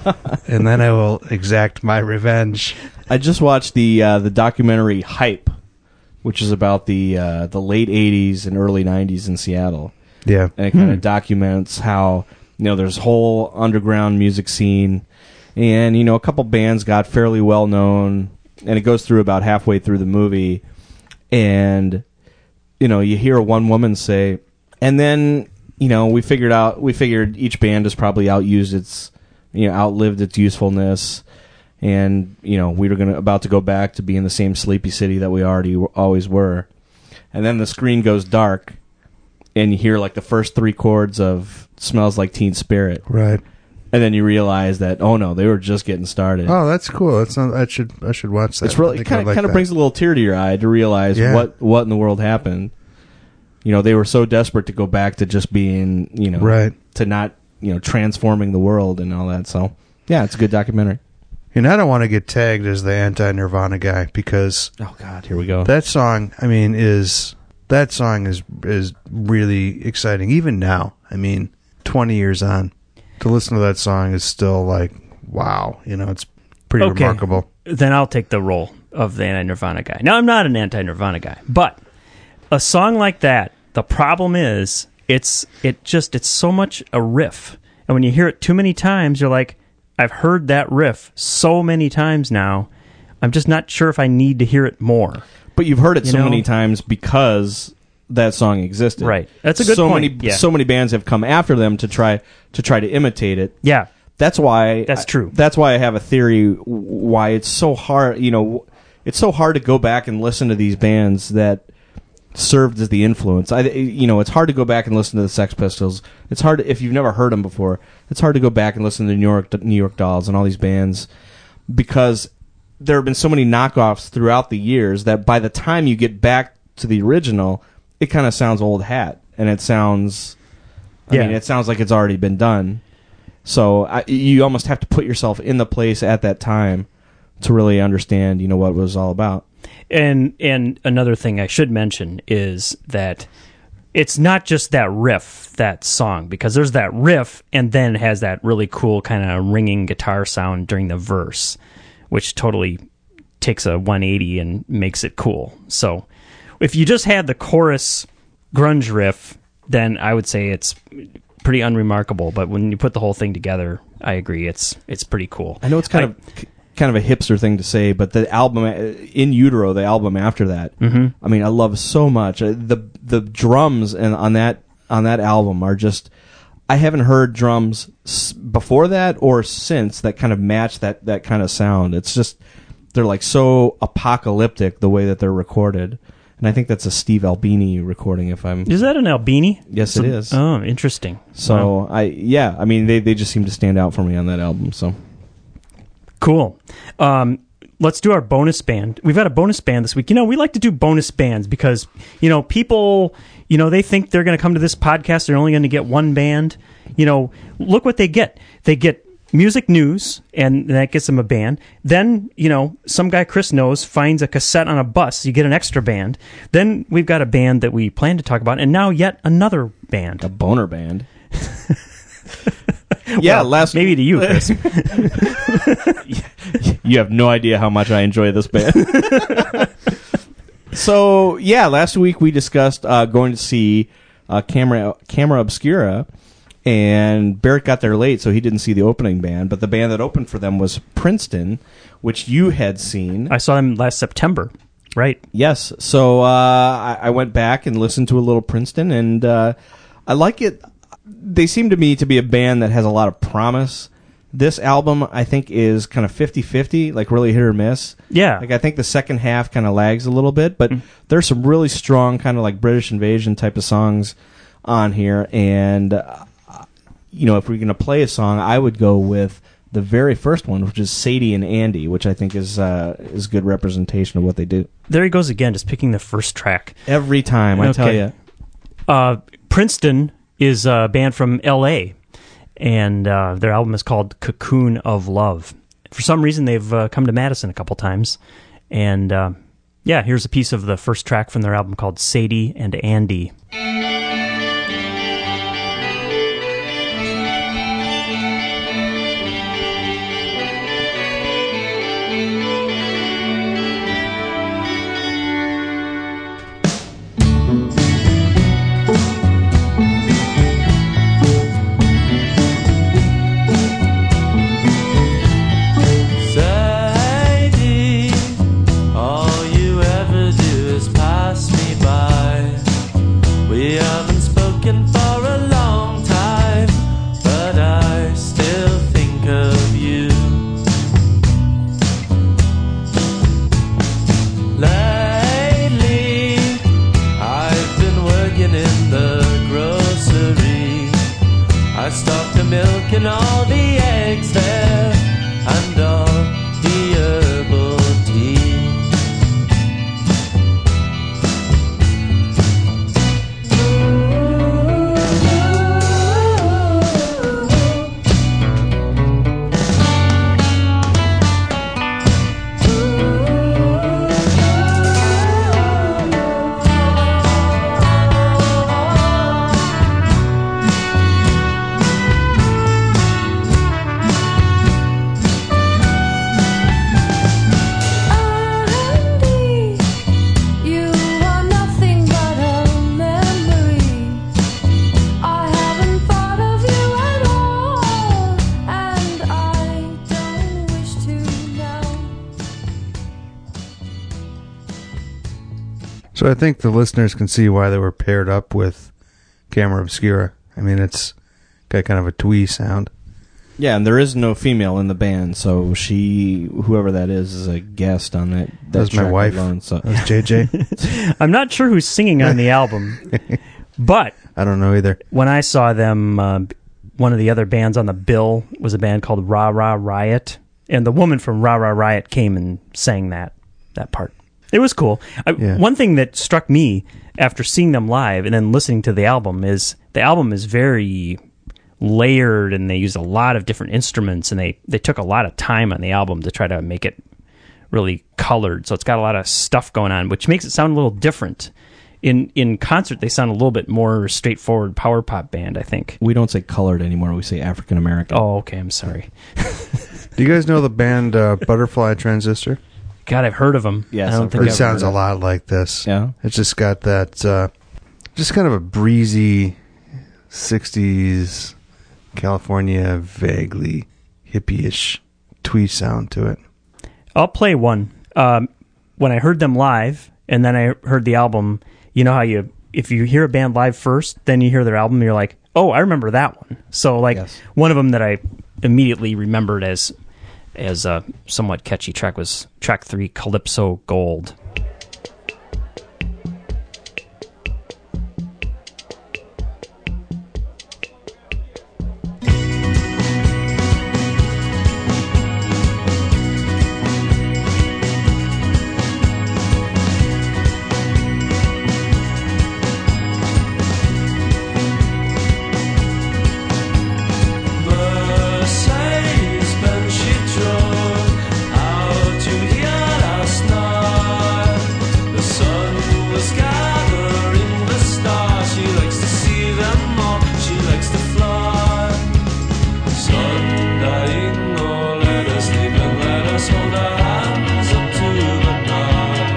and then I will exact my revenge. I just watched the uh, the documentary Hype, which is about the uh, the late eighties and early nineties in Seattle. Yeah. And it kind of documents how, you know, there's a whole underground music scene, and, you know, a couple bands got fairly well known, and it goes through about halfway through the movie, and, you know, you hear one woman say, and then, you know, we figured out, we figured each band has probably outused its, you know, outlived its usefulness, and, you know, we were gonna about to go back to be in the same sleepy city that we already w- always were. And then the screen goes dark, and you hear like the first three chords of "Smells Like Teen Spirit," Right. and then you realize that, oh no, they were just getting started. Oh, that's cool. That's not, I should I should watch that. It's really I think kind I'd of like kind of that. brings a little tear to your eye to realize Yeah. what what in the world happened. You know, they were so desperate to go back to just being, you know, Right. to not, you know, transforming the world and all that. So, yeah, it's a good documentary. And I don't want to get tagged as the anti-Nirvana guy because Oh God, here we go. that song, I mean, is that song is is really exciting even now. I mean, twenty years on, to listen to that song is still like, wow, you know, it's pretty Okay. remarkable. Then I'll take the role of the anti-Nirvana guy. Now, I'm not an anti-Nirvana guy, but a song like that, the problem is it's it just it's so much a riff, and when you hear it too many times, you're like, I've heard that riff so many times now. I'm just not sure if I need to hear it more. But you've heard it You so know? many times because that song existed. Right. That's a good so point. Many, Yeah. So many bands have come after them to try to try to imitate it. Yeah, That's why. That's true. That's why I have a theory w- why it's so hard. You know, it's so hard to go back and listen to these bands that served as the influence. I, you know, it's hard to go back and listen to the Sex Pistols. It's hard to, if you've never heard them before. It's hard to go back and listen to the New York New York Dolls and all these bands because there have been so many knockoffs throughout the years that by the time you get back to the original, it kind of sounds old hat and it sounds. I Yeah. mean, it sounds like it's already been done. So I, you almost have to put yourself in the place at that time to really understand, you know, what it was all about. and and another thing I should mention is that it's not just that riff, that song, because there's that riff and then it has that really cool kind of ringing guitar sound during the verse, which totally takes a one eighty and makes it cool. So if you just had the chorus grunge riff, then I would say it's pretty unremarkable. But when you put the whole thing together, I agree, it's it's pretty cool. I know it's kind I, of kind of a hipster thing to say, but the album In Utero, the album after that, mm-hmm. I mean, I love so much. The the drums and on that on that album are just, I haven't heard drums before that or since that kind of match that that kind of sound. It's just, they're like so apocalyptic the way that they're recorded. And I think that's a Steve Albini recording. If I'm is that an Albini? Yes, so, it is. Oh, interesting. So wow. I yeah, I mean they they just seem to stand out for me on that album. So. Cool. Um, let's do our bonus band. We've got a bonus band this week. You know, we like to do bonus bands because, you know, people, you know, they think they're going to come to this podcast, they're only going to get one band. You know, look what they get. They get music news, and that gets them a band. Then, you know, some guy Chris knows finds a cassette on a bus. You get an extra band. Then we've got a band that we plan to talk about, and now yet another band. A boner band. Yeah, well, last maybe to you, Chris. You have no idea how much I enjoy this band. So yeah, last week we discussed uh, going to see uh, Camera Camera Obscura, and Barrett got there late, so he didn't see the opening band. But the band that opened for them was Princeton, which you had seen. I saw them last September. Right. Yes. So uh, I, I went back and listened to a little Princeton, and uh, I like it. They seem to me to be a band that has a lot of promise. This album, I think, is kind of fifty-fifty, like really hit or miss. Yeah. Like I think the second half kind of lags a little bit, but mm. there's some really strong kind of like British Invasion type of songs on here. And, uh, you know, if we're going to play a song, I would go with the very first one, which is Sadie and Andy, which I think is uh, is good representation of what they do. There he goes again, just picking the first track. Every time, I okay. tell you. Uh, Princeton is a band from L A, and uh, their album is called Cocoon of Love. For some reason, they've uh, come to Madison a couple times. And, uh, yeah, here's a piece of the first track from their album called Sadie and Andy. And all the eggs there, and all the herbal tea. So I think the listeners can see why they were paired up with Camera Obscura. I mean, it's got kind of a twee sound. Yeah, and there is no female in the band, so she, whoever that is, is a guest on that. that That's my wife. Alone, so. That's J J. I'm not sure who's singing on the album, but I don't know either. When I saw them, uh, one of the other bands on the bill was a band called Rah Rah Riot, and the woman from Rah Rah Riot came and sang that that part. It was cool. I, Yeah. One thing that struck me after seeing them live and then listening to the album is the album is very layered, and they use a lot of different instruments, and they, they took a lot of time on the album to try to make it really colored. So it's got a lot of stuff going on, which makes it sound a little different. in in concert they sound a little bit more straightforward power pop band, I think. We don't say colored anymore. We say African American. Oh, okay. I'm sorry. Do you guys know the band uh, Butterfly Transistor? God, I've heard of them. Yes, I don't I've think heard It I've sounds heard a of lot like this. Yeah. It's just got that, uh, just kind of a breezy sixties California, vaguely hippie-ish twee sound to it. I'll play one. Um, when I heard them live, and then I heard the album, you know how you, if you hear a band live first, then you hear their album, you're like, oh, I remember that one. So, like, Yes. one of them that I immediately remembered as as a somewhat catchy track was track three, Calypso Gold. Mercedes Benz she drove out to here last night. The sun was gathering the stars. She likes to see them all. She likes to fly. Sun dying, oh let us sleep and let us hold our hands up to the night.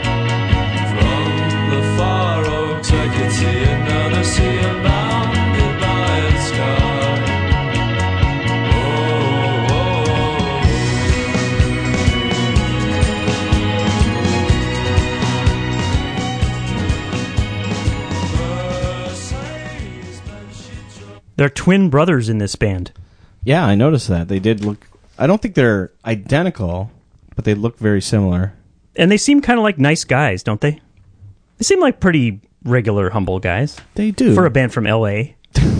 From the far oaks I could see another sea and bounded by the sky. They're twin brothers in this band. Yeah, I noticed that. They did look... I don't think they're identical, but they look very similar. And they seem kind of like nice guys, don't they? They seem like pretty regular, humble guys. They do. For a band from L A.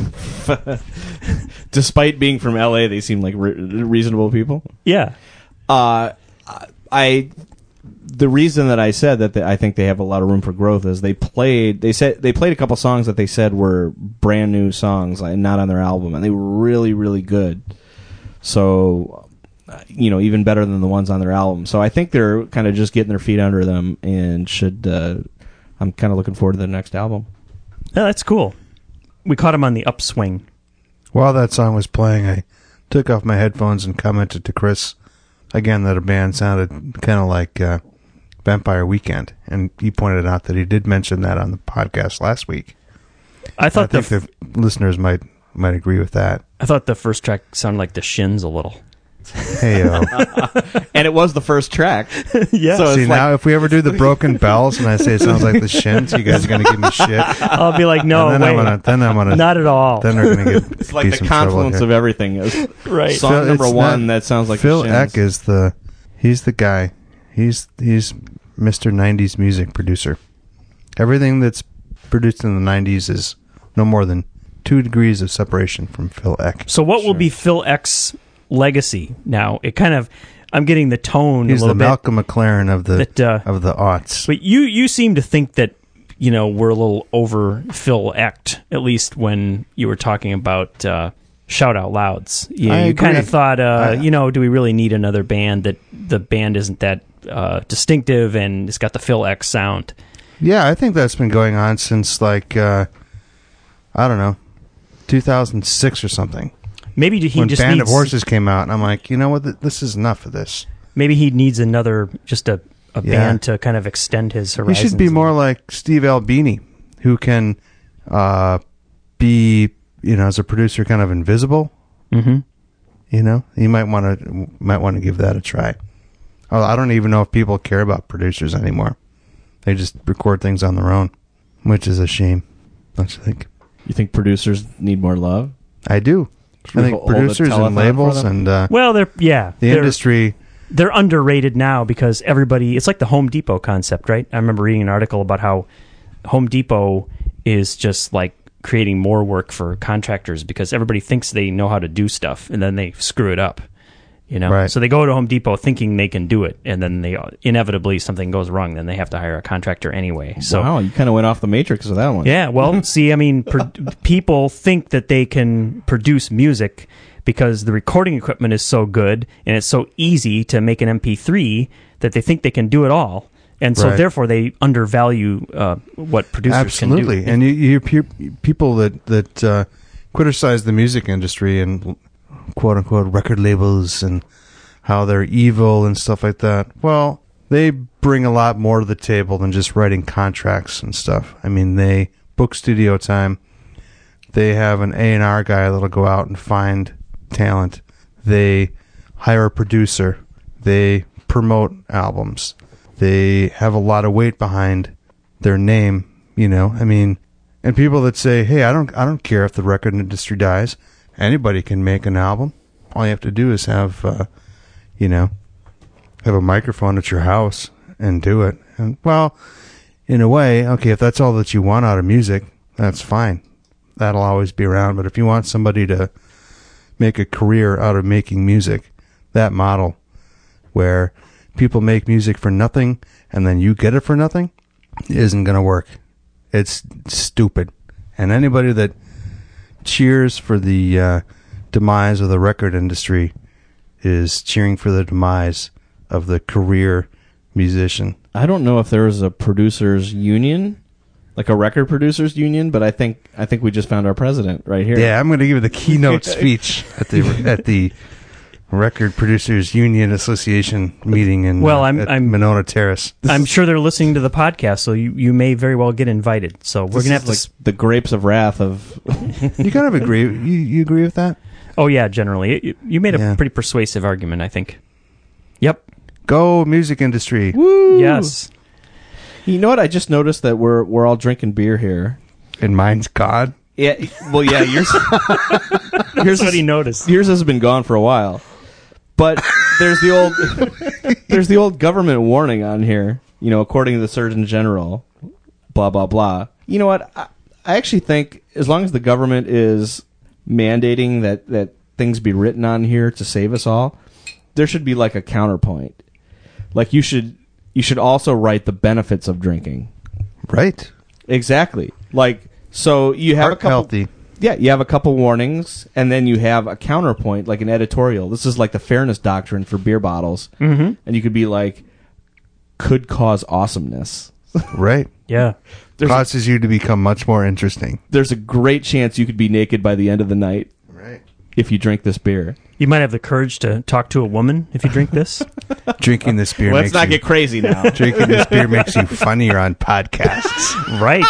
Despite being from L A, they seem like re- reasonable people. Yeah. Uh, I... The reason that I said that they, I think they have a lot of room for growth is they played they said they played a couple songs that they said were brand new songs, like not on their album, and they were really really good. So, uh, you know, even better than the ones on their album. So I think they're kind of just getting their feet under them, and should. Uh, I'm kind of looking forward to the next album. Oh, that's cool. We caught him on the upswing. While that song was playing, I took off my headphones and commented to Chris again that a band sounded kind of like uh, Vampire Weekend, and he pointed out that he did mention that on the podcast last week. I I thought the think the listeners might might agree with that. I thought the first track sounded like the Shins a little. Hey, yo. And it was the first track. Yeah. So See, it's now like, if we ever do the Broken Bells and I say it sounds like the Shins, you guys are going to give me shit. I'll be like, no, and then wait, I'm gonna, then I'm gonna, not at all. then we're going to get it's like be the some trouble confluence here. of everything. Is Right. Song Phil- number it's one not- that sounds like Phil the Shins. Eck is the he's the guy. He's he's Mister nineties music producer. Everything that's produced in the nineties is no more than two degrees of separation from Phil Eck. So what will be Phil Eck's legacy now? It kind of, I'm getting the tone He's a the little bit. Malcolm McLaren of the that, uh, of the aughts. But you, you seem to think that, you know, we're a little over Phil Ecked, at least when you were talking about uh, Shout Out Louds. You, I you kind of agree. thought, uh, I- you know, do we really need another band that the band isn't that uh, distinctive and it's got the Phil Eck sound? Yeah, I think that's been going on since like uh, I don't know, two thousand six or something. Maybe he when just Band needs, of Horses came out, and I'm like, you know what, th- this is enough of this. maybe he needs another, just a, a Yeah. band to kind of extend his He horizons. should be more like Steve Albini, who can uh, be, you know, as a producer, kind of invisible. Mm-hmm. You know, you might want to might want to give that a try. Oh, I don't even know if people care about producers anymore. They just record things on their own, which is a shame. Don't you think? You think producers need more love? I do. Should I we think hold a producers telethon and for labels them? and uh, Well, they're, yeah. the they're, industry. They're underrated now because everybody, it's like the Home Depot concept, right? I remember reading an article about how Home Depot is just like creating more work for contractors because everybody thinks they know how to do stuff and then they screw it up, you know? Right. So they go to Home Depot thinking they can do it and then they inevitably something goes wrong. Then they have to hire a contractor anyway. So wow, you kind of went off the matrix with that one. yeah, well, see, I mean, pro- people think that they can produce music because the recording equipment is so good and it's so easy to make an M P three that they think they can do it all. and so Right. therefore they undervalue uh, what producers Absolutely. can do. And you, you hear pe- people that that uh, criticize the music industry and quote unquote record labels and how they're evil and stuff like that. Well, they bring a lot more to the table than just writing contracts and stuff. I mean, they book studio time. They have an A and R guy that'll go out and find talent. They hire a producer. They promote albums. They have a lot of weight behind their name, you know. I mean, and people that say, "Hey, I don't I don't care if the record industry dies. Anybody can make an album. All you have to do is have uh, you know, have a microphone at your house and do it." And well, in a way, okay, if that's all that you want out of music, that's fine. That'll always be around. But if you want somebody to make a career out of making music, that model where people make music for nothing and then you get it for nothing isn't going to work. It's stupid. And anybody that cheers for the uh, demise of the record industry is cheering for the demise of the career musician. I don't know if there is a producers union, like a record producers union, but I think I think we just found our president right here. Yeah, I'm going to give you the keynote speech at the at the Record Producers Union Association meeting in Well, uh, I'm- at I'm- Monona Terrace. I'm sure they're listening to the podcast, so you, you may very well get invited. So we're This gonna is have to. like s- the grapes of wrath of. You kind of agree. You, you agree with that? Oh yeah, generally you, you made a Yeah. pretty persuasive argument, I think. Yep. Go music industry. Woo! Yes. You know what? I just noticed that we're we're all drinking beer here. And mine's God. Yeah. Well, yeah. Yours. yours, That's what he is- noticed. yours has been gone for a while, but there's the old there's the old government warning on here. You know, according to the Surgeon General, blah blah blah. You know what? I, I actually think as long as the government is mandating that that things be written on here to save us all, there should be like a counterpoint. Like you should you should also write the benefits of drinking. Right. Exactly. Like so you have Heart a couple healthy. Yeah, you have a couple warnings and then you have a counterpoint like an editorial. This is like the fairness doctrine for beer bottles. Mm-hmm. And you could be like could cause awesomeness. Right. Yeah. There's a, Causes you to become much more interesting. there's a great chance you could be naked by the end of the night Right. if you drink this beer. You might have the courage to talk to a woman if you drink this. Drinking this beer Let's makes not you, get crazy now. drinking this beer makes you funnier on podcasts. Right.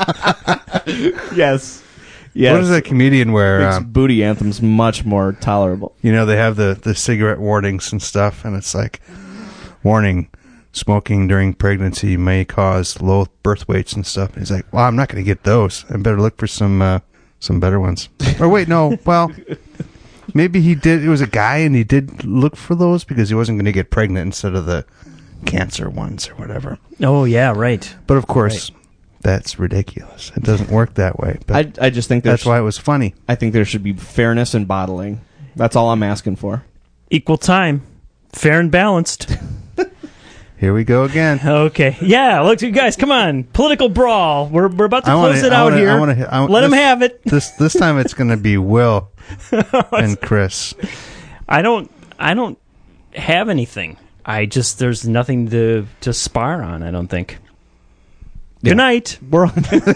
yes. Yes. What is that comedian where Makes um, booty anthems much more tolerable. you know they have the, the cigarette warnings and stuff, and it's like, warning, smoking during pregnancy may cause low birth weights and stuff. And he's like, well, I'm not going to get those. I better look for some uh, some better ones. Or wait, no, well, maybe he did. It was a guy, and he did look for those because he wasn't going to get pregnant instead of the cancer ones or whatever. Oh yeah, right. But of course, that's ridiculous. It doesn't work that way. But I I just think that's there's why it was funny. I think there should be fairness in bottling. That's all I'm asking for. Equal time, fair and balanced. Here we go again. Okay. Yeah. Look, you guys, come on. Political brawl. We're we're about to I close wanna- it I out wanna- here. I wanna- I- Let them this- have it. This this time it's going to be Will and Chris. I don't. I don't have anything. I just there's nothing to to spar on. I don't think. Yeah. Good night. We're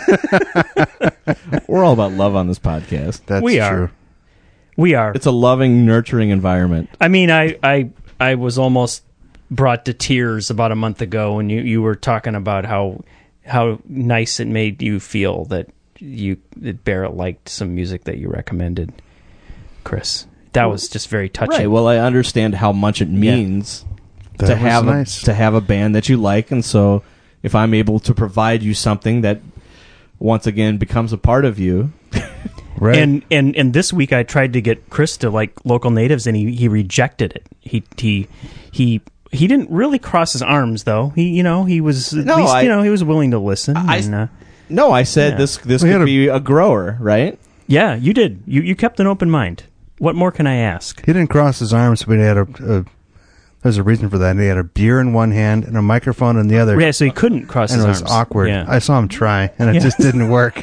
we're all about love on this podcast. That's We are. true. We are. It's a loving, nurturing environment. I mean, I, I, I was almost brought to tears about a month ago when you, you were talking about how how nice it made you feel that you that Barrett liked some music that you recommended, Chris. That was just very touching. Right. Well, I understand how much it means That to was have nice. a, to have a band that you like, and so if I'm able to provide you something that once again becomes a part of you, Right. And, and and this week I tried to get Chris to like Local Natives, and he, he rejected it. He he he he didn't really cross his arms though. He you know he was at No, least I- you know he was willing to listen. I- and, uh, no, I said Yeah. this this We could had a- be a grower, right? yeah, you did. You you kept an open mind. What more can I ask? he didn't cross his arms, but he had a, a there's a reason for that. He had a beer in one hand and a microphone in the other. Yeah, so he couldn't cross and his it was arms. awkward. Yeah. I saw him try, and it Yeah. just didn't work.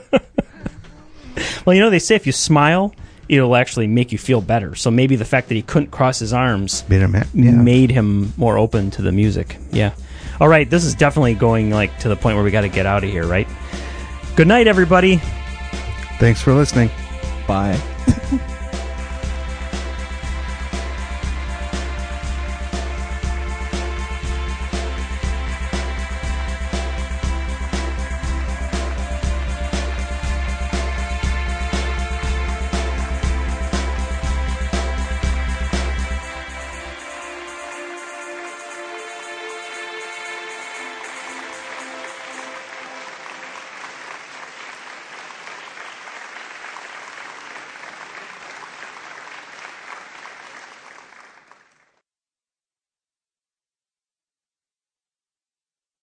Well, you know, they say if you smile, it'll actually make you feel better. So maybe the fact that he couldn't cross his arms Made him, ha- yeah. made him more open to the music. Yeah. All right, this is definitely going like to the point where we got to get out of here, right? Good night, everybody. Thanks for listening. Bye.